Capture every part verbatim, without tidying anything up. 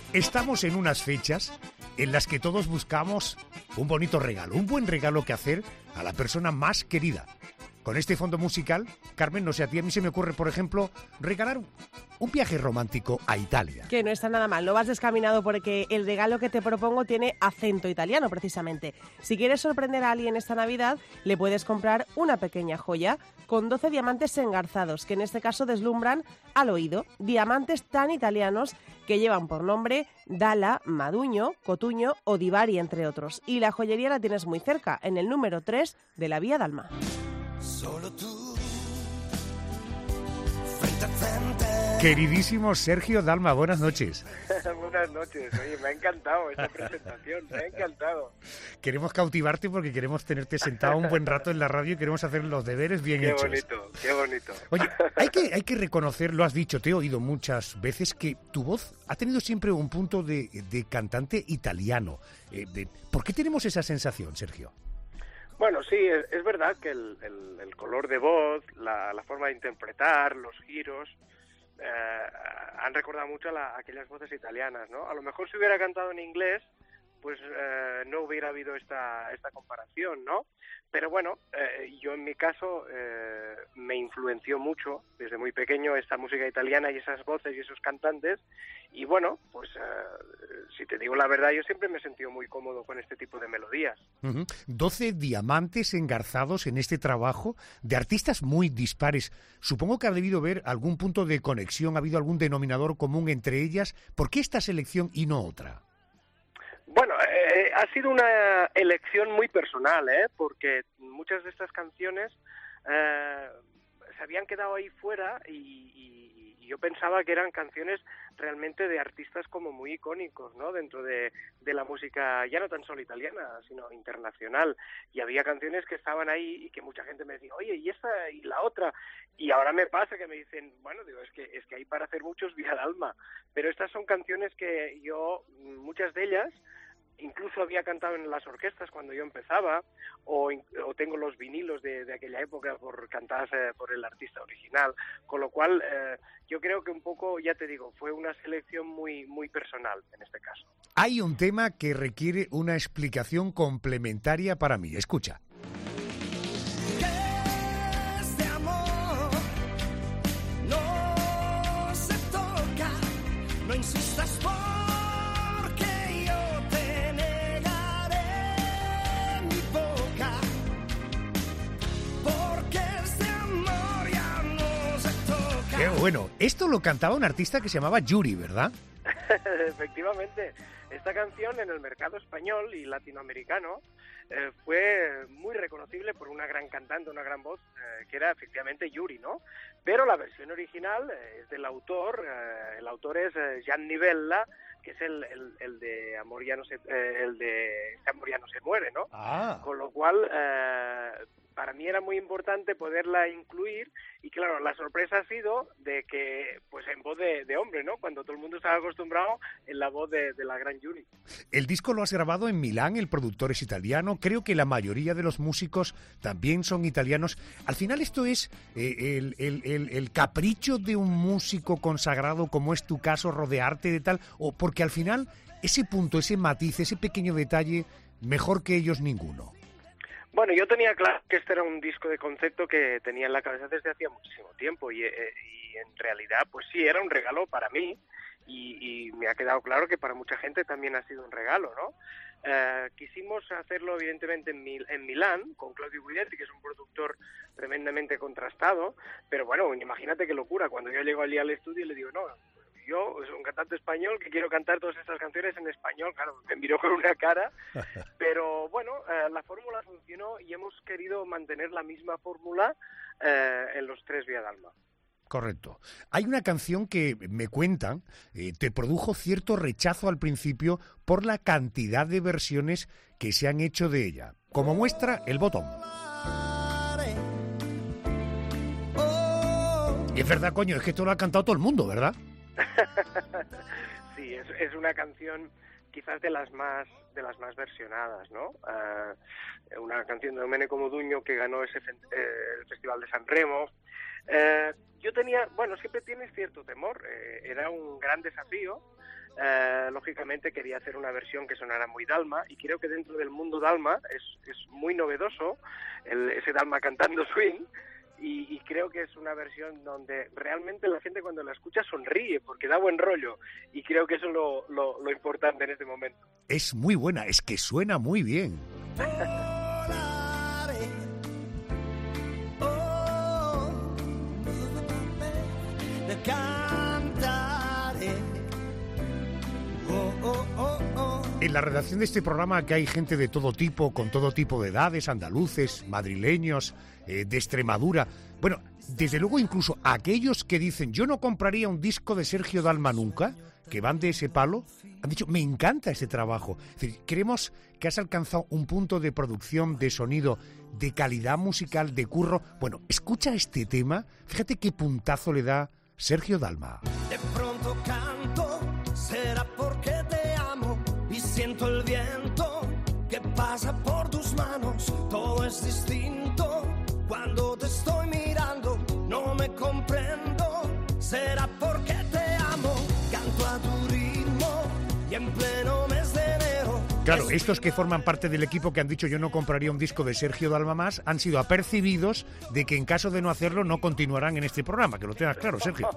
Estamos en unas fechas en las que todos buscamos un bonito regalo, un buen regalo que hacer a la persona más querida. Con este fondo musical, Carmen, no sé a ti, a mí se me ocurre, por ejemplo, regalar un viaje romántico a Italia. Que no está nada mal, no vas descaminado porque el regalo que te propongo tiene acento italiano, precisamente. Si quieres sorprender a alguien esta Navidad, le puedes comprar una pequeña joya con doce diamantes engarzados, que en este caso deslumbran al oído. Diamantes tan italianos que llevan por nombre Dalla, Maduño, Cotuño o Divari, entre otros. Y la joyería la tienes muy cerca, en el número tres de la Vía Dalma. Solo tú, frente a frente. Queridísimo Sergio Dalma, buenas noches. Buenas noches, oye, me ha encantado esta presentación, me ha encantado. Queremos cautivarte porque queremos tenerte sentado un buen rato en la radio y queremos hacer los deberes bien qué hechos. Qué bonito, qué bonito. Oye, hay que, hay que reconocer, lo has dicho, te he oído muchas veces, que tu voz ha tenido siempre un punto de, de cantante italiano. Eh, de, ¿Por qué tenemos esa sensación, Sergio? Bueno, sí, es, es verdad que el, el, el color de voz, la, la forma de interpretar, los giros, eh, han recordado mucho a, la, a aquellas voces italianas, ¿no? A lo mejor si hubiera cantado en inglés, pues eh, no hubiera habido esta, esta comparación, ¿no? Pero bueno, eh, yo en mi caso eh, me influenció mucho desde muy pequeño esta música italiana y esas voces y esos cantantes, y bueno, pues eh, si te digo la verdad, yo siempre me he sentido muy cómodo con este tipo de melodías. Uh-huh. doce diamantes engarzados en este trabajo de artistas muy dispares. Supongo que ha debido haber algún punto de conexión, ha habido algún denominador común entre ellas. ¿Por qué esta selección y no otra? Bueno, eh, ha sido una elección muy personal, ¿eh? Porque muchas de estas canciones eh, se habían quedado ahí fuera y, y, y yo pensaba que eran canciones realmente de artistas como muy icónicos, ¿no? Dentro de, de la música, ya no tan solo italiana, sino internacional. Y había canciones que estaban ahí y que mucha gente me decía, oye, ¿y esta y la otra? Y ahora me pasa que me dicen, bueno, digo, es que es que hay para hacer muchos Vía Dalma. Pero estas son canciones que yo, muchas de ellas, incluso había cantado en las orquestas cuando yo empezaba, o, o tengo los vinilos de, de aquella época por cantadas eh, por el artista original, con lo cual eh, yo creo que un poco, ya te digo, fue una selección muy, muy personal en este caso. Hay un tema que requiere una explicación complementaria para mí. Escucha. Este amor no se toca, no insistas por Bueno, esto lo cantaba un artista que se llamaba Yuri, ¿verdad? Efectivamente, esta canción en el mercado español y latinoamericano eh, fue muy reconocible por una gran cantante, una gran voz, eh, que era efectivamente Yuri, ¿no? Pero la versión original eh, es del autor, eh, el autor es eh, Gianni Bella, que es el, el, el de Amor ya no se, eh, el de Amor ya no se muere, ¿no? Ah. Con lo cual, eh, para mí era muy importante poderla incluir y claro, la sorpresa ha sido de que, pues en voz de, de hombre, ¿no? Cuando todo el mundo estaba acostumbrado en la voz de, de la gran Yuri. El disco lo has grabado en Milán, el productor es italiano, creo que la mayoría de los músicos también son italianos. Al final esto es eh, el, el, el, el capricho de un músico consagrado, como es tu caso, rodearte de tal, o porque al final ese punto, ese matiz, ese pequeño detalle, mejor que ellos ninguno. Bueno, yo tenía claro que este era un disco de concepto que tenía en la cabeza desde hacía muchísimo tiempo y, eh, y en realidad, pues sí, era un regalo para mí y, y me ha quedado claro que para mucha gente también ha sido un regalo, ¿no? Eh, quisimos hacerlo evidentemente en, Mil- en Milán con Claudio Guidetti, que es un productor tremendamente contrastado, pero bueno, imagínate qué locura, cuando yo llego allí al estudio y le digo, no, yo soy un cantante español que quiero cantar todas estas canciones en español, claro, me miró con una cara, pero bueno, eh, la fórmula funcionó y hemos querido mantener la misma fórmula eh, en los tres Vía Dalma. Correcto. Hay una canción que me cuentan, eh, te produjo cierto rechazo al principio por la cantidad de versiones que se han hecho de ella. Como muestra, El Botón. Y es verdad, coño, es que esto lo ha cantado todo el mundo, ¿verdad? Sí, es, es una canción quizás de las más de las más versionadas, ¿no? Uh, una canción de Domenico Modugno que ganó ese fe- eh, el Festival de San Remo. Uh, yo tenía, bueno, siempre tienes cierto temor, eh, era un gran desafío, eh, lógicamente quería hacer una versión que sonara muy dalma, y creo que dentro del mundo dalma es, es muy novedoso el, ese dalma cantando swing. Y, y creo que es una versión donde realmente la gente cuando la escucha sonríe, porque da buen rollo, y creo que eso es lo, lo, lo importante en este momento. Es muy buena, es que suena muy bien. En la redacción de este programa, que hay gente de todo tipo, con todo tipo de edades, andaluces, madrileños, eh, de Extremadura. Bueno, desde luego incluso aquellos que dicen yo no compraría un disco de Sergio Dalma nunca, que van de ese palo, han dicho me encanta ese trabajo. Es decir, creemos que has alcanzado un punto de producción, de sonido, de calidad musical, de curro. Bueno, escucha este tema, fíjate qué puntazo le da Sergio Dalma. De pronto canto, será porque te amo y siento el viento que pasa por tus manos. Todo es distinto cuando te estoy mirando, no me comprendo, será porque te amo. Canto a tu ritmo y en pleno mes de enero. Claro, estos que forman parte del equipo que han dicho yo no compraría un disco de Sergio Dalma más, han sido apercibidos de que en caso de no hacerlo no continuarán en este programa, que lo tengas claro, Sergio.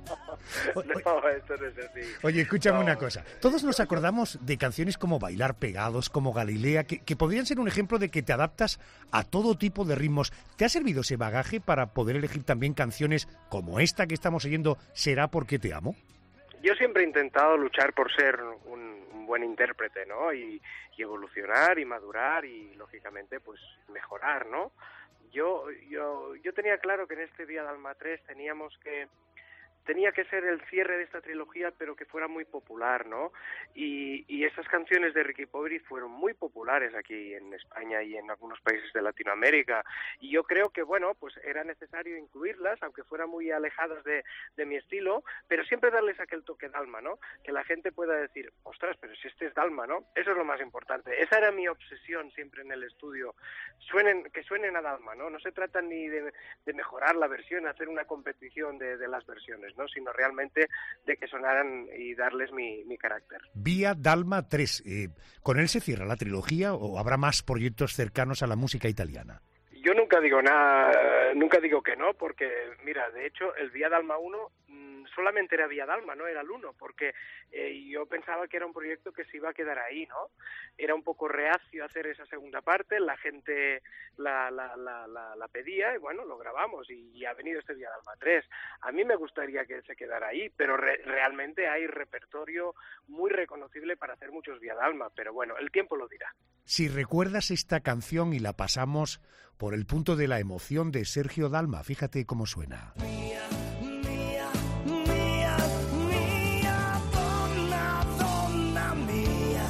No, esto no es así. Oye, escúchame No. una cosa. Todos nos acordamos de canciones como Bailar Pegados, como Galilea, que, que podrían ser un ejemplo de que te adaptas a todo tipo de ritmos. ¿Te ha servido ese bagaje para poder elegir también canciones como esta que estamos oyendo, Será porque te amo? Yo siempre he intentado luchar por ser un, un buen intérprete, ¿no? Y, y evolucionar y madurar y, lógicamente, pues mejorar, ¿no? Yo, yo, yo tenía claro que en este Vía Dalma tres teníamos que tenía que ser el cierre de esta trilogía, pero que fuera muy popular, ¿no? Y, y esas canciones de Ricky Poveri fueron muy populares aquí en España y en algunos países de Latinoamérica. Y yo creo que, bueno, pues era necesario incluirlas, aunque fueran muy alejadas de, de mi estilo, pero siempre darles aquel toque Dalma, ¿no? Que la gente pueda decir, ostras, pero si este es Dalma, ¿no? Eso es lo más importante. Esa era mi obsesión siempre en el estudio. Suenen, que suenen a Dalma, ¿no? No se trata ni de, de mejorar la versión, hacer una competición de, de las versiones, ¿no? Sino realmente de que sonaran y darles mi, mi carácter. Vía Dalma tres, eh, ¿con él se cierra la trilogía o habrá más proyectos cercanos a la música italiana? Yo nunca digo nada, nunca digo que no, porque mira, de hecho el Vía Dalma uno mmm, solamente era Vía Dalma, no era el uno, porque eh, yo pensaba que era un proyecto que se iba a quedar ahí, ¿no? Era un poco reacio a hacer esa segunda parte, la gente la, la, la, la, la pedía y bueno, lo grabamos y, y ha venido este Vía Dalma tres. A mí me gustaría que se quedara ahí, pero re, realmente hay repertorio muy reconocible para hacer muchos Vía Dalma, pero bueno, el tiempo lo dirá. Si recuerdas esta canción y la pasamos por el punto de la emoción de Sergio Dalma, fíjate cómo suena. Mía, mía, mía, mía, donna, donna mía.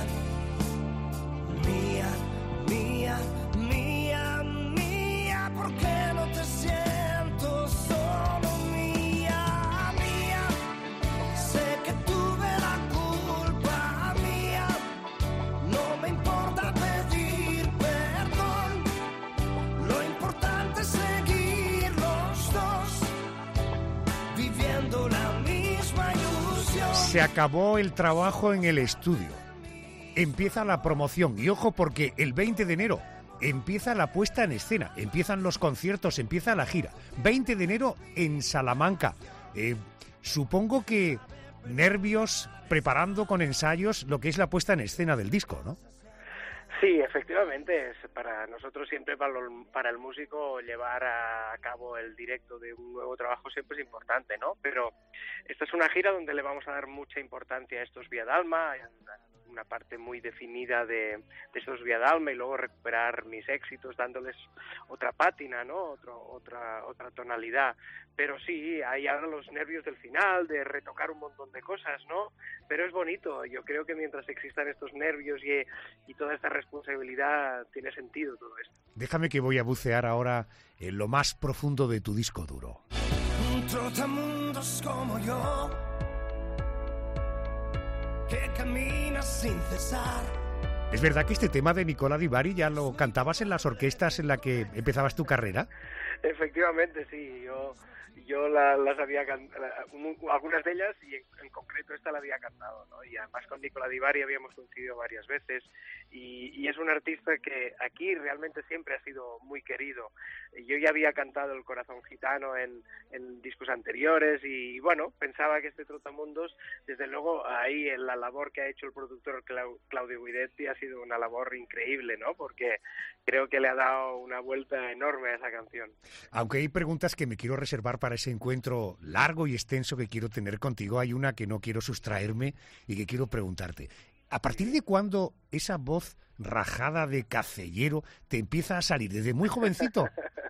Mía, mía, mía, mía, ¿por qué no te siento solo mía, mía? Sé que tuve la culpa mía, no me importa pedir perdón, lo importante es seguir los dos, viviendo la misma ilusión. Se acabó el trabajo en el estudio. Empieza la promoción y ojo porque el veinte de enero empieza la puesta en escena, empiezan los conciertos, empieza la gira. veinte de enero en Salamanca. Eh, supongo que nervios preparando con ensayos lo que es la puesta en escena del disco, ¿no? Sí, efectivamente, es para nosotros siempre, para, lo, para el músico, llevar a cabo el directo de un nuevo trabajo siempre es importante, ¿no? Pero esta es una gira donde le vamos a dar mucha importancia a estos Vía Dalma, una parte muy definida de, de estos Vía Dalma y luego recuperar mis éxitos dándoles otra pátina, ¿no? Otro, otra, otra tonalidad. Pero sí, hay ahora los nervios del final, de retocar un montón de cosas, ¿no? Pero es bonito. Yo creo que mientras existan estos nervios y, y toda esta responsabilidad, tiene sentido todo esto. Déjame que voy a bucear ahora en lo más profundo de tu disco duro. Trotamundos como yo, que caminas sin cesar. ¿Es verdad que este tema de Nicola Di Bari ya lo cantabas en las orquestas en las que empezabas tu carrera? Efectivamente, sí, yo yo la- las había can- la- un- algunas de ellas y en, en concreto esta la había cantado, ¿no? Y además con Nicola Di Bari habíamos coincidido varias veces y, y es un artista que aquí realmente siempre ha sido muy querido. Yo ya había cantado El Corazón Gitano en, en discos anteriores y bueno, pensaba que este Trotamundos, desde luego ahí en la labor que ha hecho el productor Clau- Claudio Guidetti ha sido una labor increíble, ¿no? Porque creo que le ha dado una vuelta enorme a esa canción. Aunque hay preguntas que me quiero reservar para ese encuentro largo y extenso que quiero tener contigo, hay una que no quiero sustraerme y que quiero preguntarte. ¿A partir de cuándo esa voz rajada de cacellero te empieza a salir? ¿Desde muy jovencito?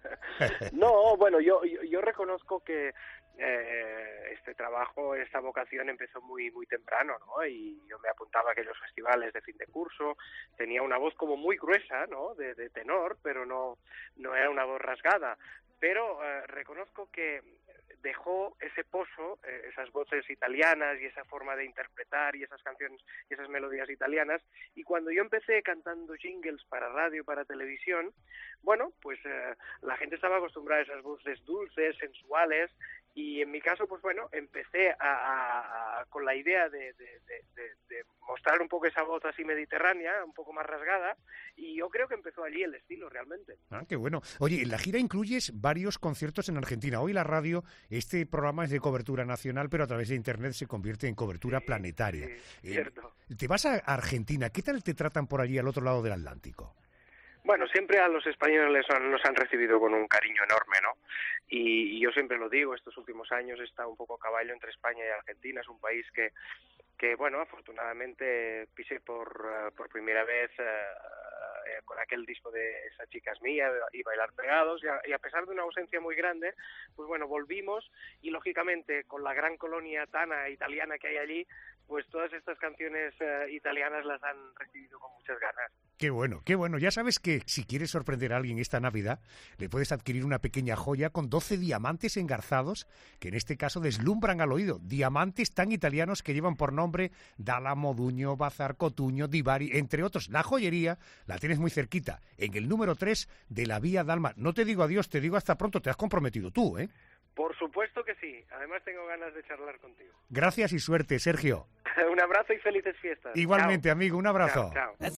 No, bueno, yo, yo, yo reconozco que eh, este trabajo, esta vocación empezó muy muy temprano, ¿no? Y yo me apuntaba a aquellos festivales de fin de curso, tenía una voz como muy gruesa, ¿no? De, de tenor, pero no, no era una voz rasgada. Pero eh, reconozco que dejó ese pozo, eh, esas voces italianas y esa forma de interpretar y esas canciones y esas melodías italianas, y cuando yo empecé cantando jingles para radio, para televisión, bueno, pues eh, la gente estaba acostumbrada a esas voces dulces, sensuales, y en mi caso, pues bueno, empecé a, a, a, con la idea de, de, de, de, de mostrar un poco esa voz así mediterránea, un poco más rasgada, y yo creo que empezó allí el estilo realmente. Ah, qué bueno. Oye, en la gira incluyes varios conciertos en Argentina. Hoy la radio, este programa es de cobertura nacional, pero a través de Internet se convierte en cobertura Sí, planetaria. sí, Eh, cierto. te vas a Argentina, ¿qué tal te tratan por allí al otro lado del Atlántico? Bueno, siempre a los españoles han- nos han recibido con un cariño enorme, ¿no? Y, y yo siempre lo digo, estos últimos años está un poco a caballo entre España y Argentina. Es un país que, que bueno, afortunadamente pisé por, eh, por primera vez eh, eh, con aquel disco de Esa chica es mía y Bailar pegados, y a, y a pesar de una ausencia muy grande, pues bueno, volvimos y lógicamente con la gran colonia tana italiana que hay allí, pues todas estas canciones eh, italianas las han recibido con muchas ganas. Qué bueno, qué bueno. Ya sabes que si quieres sorprender a alguien esta Navidad, le puedes adquirir una pequeña joya con doce diamantes engarzados, que en este caso deslumbran al oído. Diamantes tan italianos que llevan por nombre D'Alamo, Duño, Bazar, Cotuño, Di Bari, entre otros. La joyería la tienes muy cerquita, en el número tres de la Vía Dalma. No te digo adiós, te digo hasta pronto. Te has comprometido tú, ¿eh? Por supuesto que sí. Además tengo ganas de charlar contigo. Gracias y suerte, Sergio. Un abrazo y felices fiestas. Igualmente, Chao. amigo, un abrazo. Chao, chao.